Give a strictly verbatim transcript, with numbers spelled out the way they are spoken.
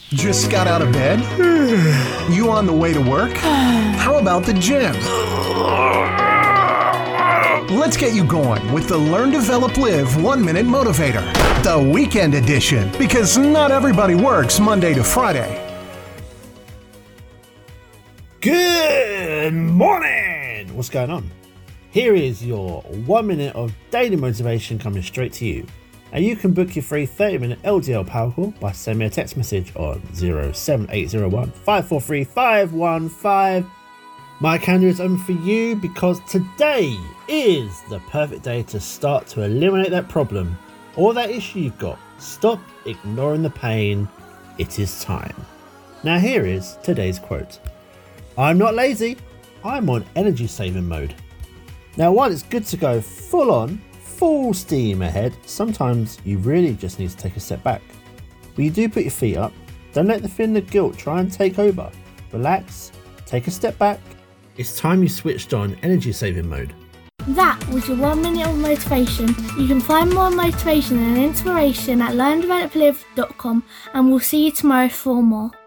Just got out of bed? You on the way to work? How about the gym? Let's get you going with the Learn, Develop, Live One Minute Motivator, the weekend edition, because not everybody works Monday to Friday. Good morning! What's going on? Here is your one minute of daily motivation coming straight to you. And you can book your free thirty minute L D L power call by sending me a text message on zero seven eight zero one five four three five one five. My calendar is open for you because today is the perfect day to start to eliminate that problem or that issue you've got. Stop ignoring the pain. It is time. Now here is today's quote. I'm not lazy. I'm on energy saving mode. Now while it's good to go full on, full steam ahead, sometimes you really just need to take a step back. When you do put your feet up, don't let the feeling of guilt try and take over. Relax, take a step back. It's time you switched on energy saving mode. That was your one minute of motivation. You can find more motivation and inspiration at learn develop live dot com, and we'll see you tomorrow for more.